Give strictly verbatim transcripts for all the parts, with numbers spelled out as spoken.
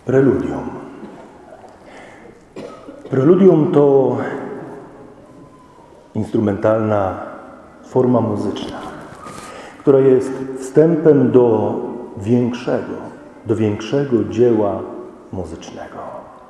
Preludium. Preludium to instrumentalna forma muzyczna, która jest wstępem do większego, do większego dzieła muzycznego.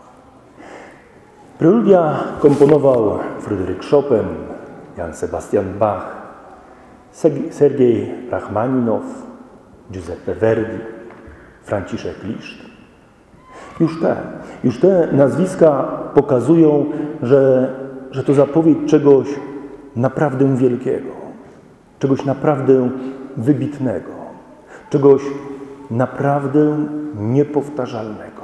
Preludia komponował Fryderyk Chopin, Jan Sebastian Bach, Sergiej Rachmaninow, Giuseppe Verdi, Franciszek Liszt. Już te, już te nazwiska pokazują, że, że to zapowiedź czegoś naprawdę wielkiego, czegoś naprawdę wybitnego, czegoś naprawdę niepowtarzalnego.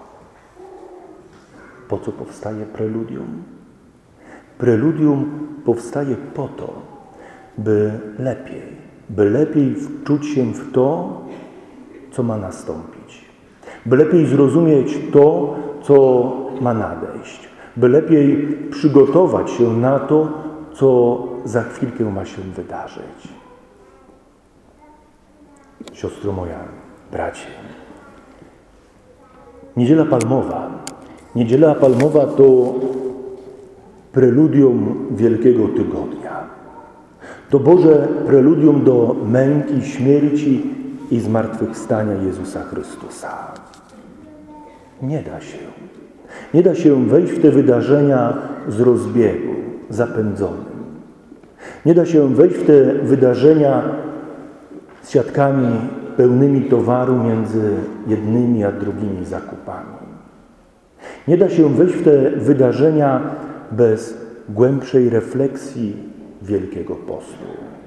Po co powstaje preludium? Preludium powstaje po to, by lepiej, by lepiej wczuć się w to, co ma nastąpić. By lepiej zrozumieć to, co ma nadejść. By lepiej przygotować się na to, co za chwilkę ma się wydarzyć. Siostro moja, bracie, Niedziela Palmowa. Niedziela Palmowa to preludium Wielkiego Tygodnia. To Boże preludium do męki, śmierci i zmartwychwstania Jezusa Chrystusa. Nie da się. Nie da się wejść w te wydarzenia z rozbiegu, zapędzonym. Nie da się wejść w te wydarzenia z siatkami pełnymi towaru między jednymi a drugimi zakupami. Nie da się wejść w te wydarzenia bez głębszej refleksji Wielkiego Postu.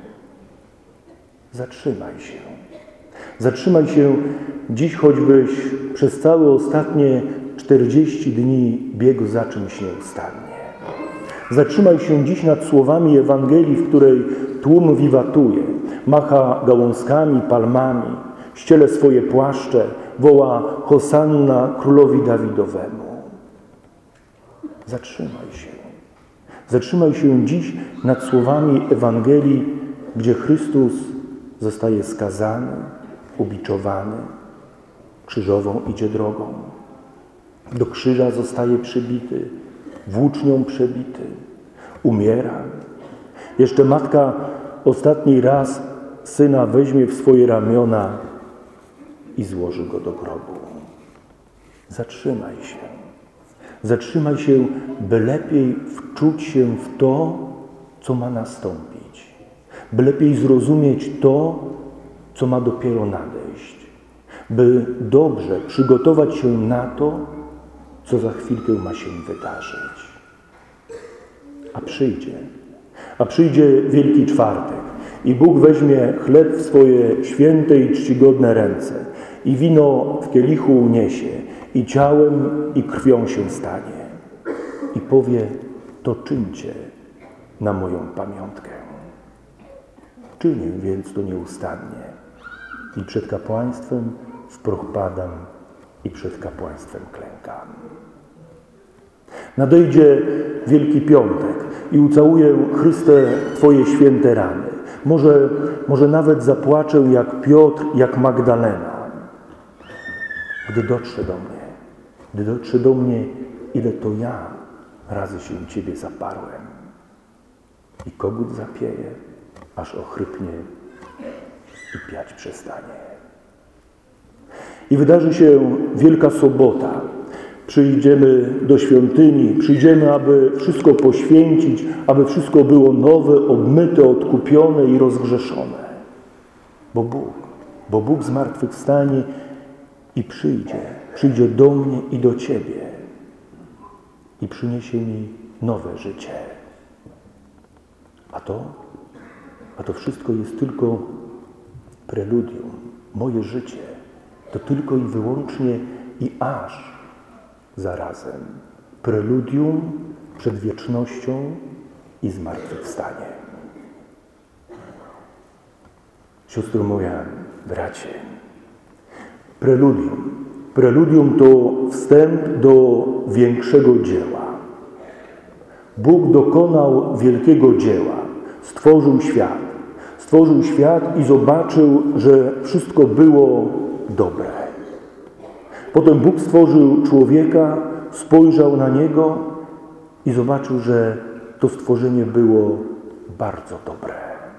Zatrzymaj się. Zatrzymaj się dziś, choćbyś przez całe ostatnie czterdzieści dni biegł za czymś nieustannie. Zatrzymaj się dziś nad słowami Ewangelii, w której tłum wiwatuje, macha gałązkami, palmami, ściele swoje płaszcze, woła Hosanna królowi Dawidowemu. Zatrzymaj się. Zatrzymaj się dziś nad słowami Ewangelii, gdzie Chrystus zostaje skazany, ubiczowany, krzyżową idzie drogą. Do krzyża zostaje przybity, włócznią przebity, umiera. Jeszcze matka ostatni raz syna weźmie w swoje ramiona i złoży go do grobu. Zatrzymaj się. Zatrzymaj się, by lepiej wczuć się w to, co ma nastąpić. By lepiej zrozumieć to, co ma dopiero nadejść. By dobrze przygotować się na to, co za chwilkę ma się wydarzyć. A przyjdzie. A przyjdzie Wielki Czwartek i Bóg weźmie chleb w swoje święte i czcigodne ręce i wino w kielichu uniesie i ciałem i krwią się stanie. I powie, to czyńcie na moją pamiątkę. Czynię więc to nieustannie. I przed kapłaństwem w proch padam i przed kapłaństwem klękam. Nadejdzie Wielki Piątek i ucałuję Chryste Twoje święte rany. Może, może nawet zapłaczę jak Piotr, jak Magdalena. Gdy dotrze do mnie, gdy dotrze do mnie, ile to ja razy się Ciebie zaparłem. I kogut zapieje, aż ochrypnie i piać przestanie. I wydarzy się Wielka Sobota. Przyjdziemy do świątyni, przyjdziemy, aby wszystko poświęcić, aby wszystko było nowe, obmyte, odkupione i rozgrzeszone. Bo Bóg, bo Bóg zmartwychwstanie i przyjdzie, przyjdzie do mnie i do Ciebie i przyniesie mi nowe życie. A to, a to wszystko jest tylko preludium. Moje życie to tylko i wyłącznie i aż zarazem preludium przed wiecznością i zmartwychwstaniem. Siostro moja, bracie, preludium. Preludium to wstęp do większego dzieła. Bóg dokonał wielkiego dzieła. Stworzył świat. Stworzył świat i zobaczył, że wszystko było dobre. Potem Bóg stworzył człowieka, spojrzał na niego i zobaczył, że to stworzenie było bardzo dobre.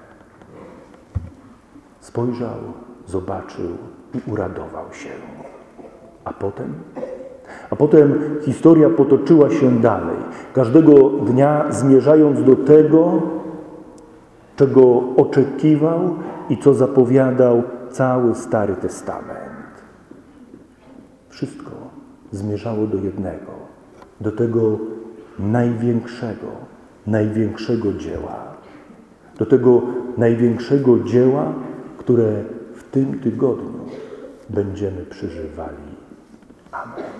Spojrzał, zobaczył i uradował się. A potem? A potem historia potoczyła się dalej. Każdego dnia zmierzając do tego, czego oczekiwał i co zapowiadał cały Stary Testament. Wszystko zmierzało do jednego, do tego największego, największego dzieła. Do tego największego dzieła, które w tym tygodniu będziemy przeżywali. Amen.